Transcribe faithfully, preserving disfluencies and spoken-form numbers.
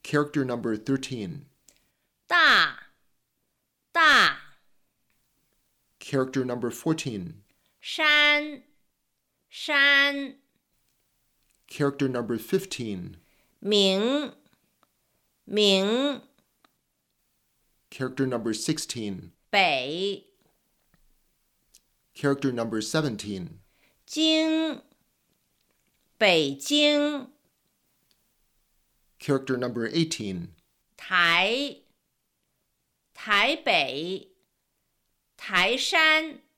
Character number thirteen. 大大 Character number fourteen. 山山 Character number fifteen. 明明 Character number sixteen. 北 Character number seventeen. 京北京 Character number eighteen. 台台北台山